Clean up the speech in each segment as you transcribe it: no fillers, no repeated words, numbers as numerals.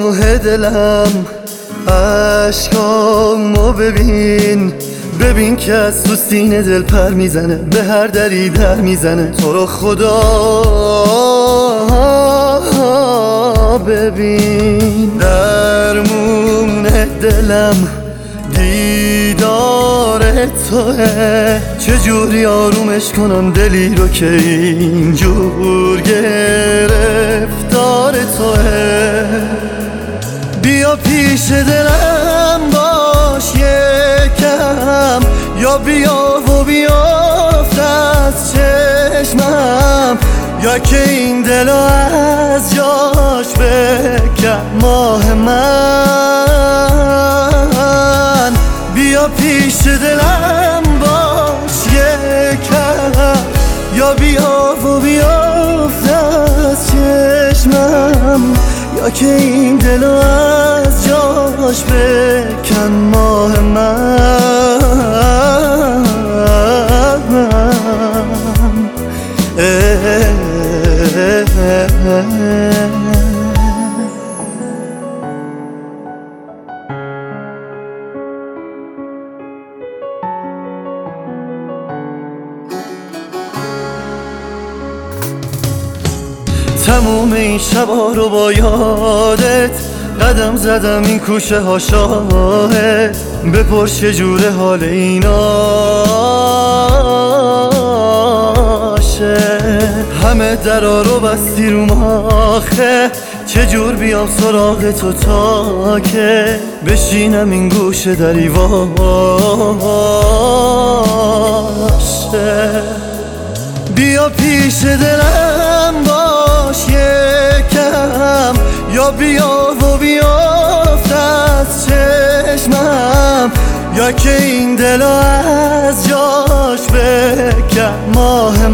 آه دلم عشقامو ببین که از تو سینه دل پر میزنه، به هر دری در میزنه. تو رو خدا ببین، درمون دلم دیدار توه. چجوری آرومش کنم دلی رو که اینجور گرفتار توه. بیا پیش دلم باش یکم، یا بیا و بیافت از چشمم، یا که این دلو از جاش بکن ماه من. بیا پیش دلم باش یکم، یا بیا و بیافت از چشمم، یا که این دلو از جاش بکن ماه من. تموم این شبا رو با یادت قدم زدم، این کوچه ها شاهد. بپرس چجوره حال ایناشه، همه درا رو بستی رو آخه. چجور بیام سراغ تو تا که بشینم این گوشه دری واشه. بیا پیش دلم باش یکم، یا بیا و بیافت از چشمم، یا که این دلو از جاش بکن ماه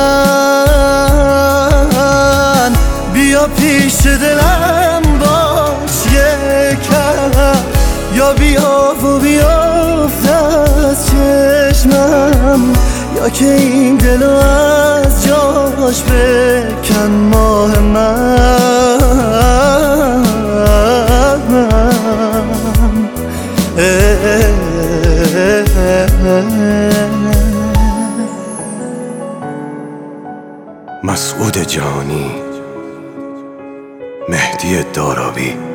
من. بیا پیش دلم باش یکم، یا بیا و بیافت از چشمم، یا که این دلو از جاش بکن ماه من. مسعود جهانی، مهدی دارابی.